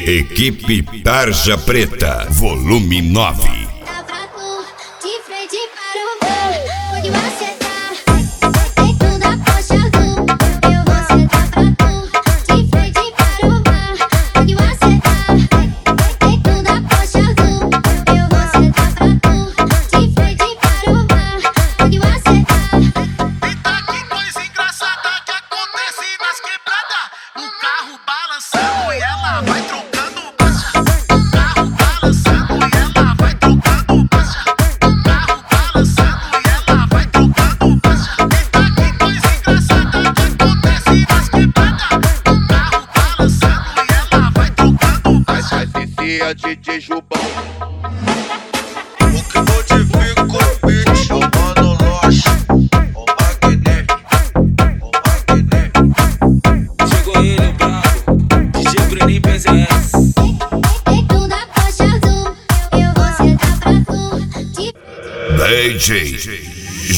Equipe Tarja Preta, volume 9. Tá fraco, de frente para o mar. Onde você tá? Tem tudo a coxa azul. Eu vou sentar fraco, de frente para o mar. Onde você tá? Tem tudo a coxa azul. Eu vou sentar fraco, de frente para o mar. Onde você tá? Eita, que coisa engraçada que acontece nas quebradas. O carro balançando e ela vai trocando marcha. O carro balançando e ela vai trocando marcha. O carro balançando e ela vai trocando marcha. Eita, que coisa engraçada que acontece nas quebradas. O carro balançando e ela vai trocando marcha. Cia DJ Jubão. O que modifica o beat, chamando nós. O Magné, o Magné. Chegou ele, brabo, DJ Bruninho PZS. Tem tudo a coxa azul. Eu vou sentar fraco, de DJ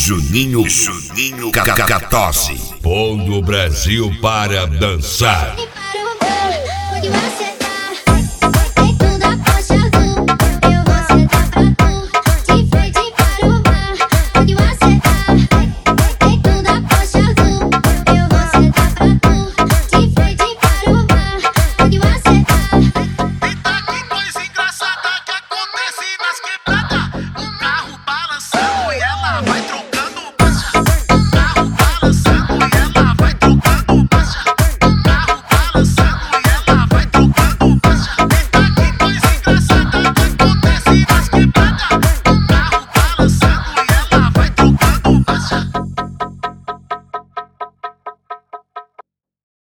Juninho Catose, pondo o Brasil para dançar. frente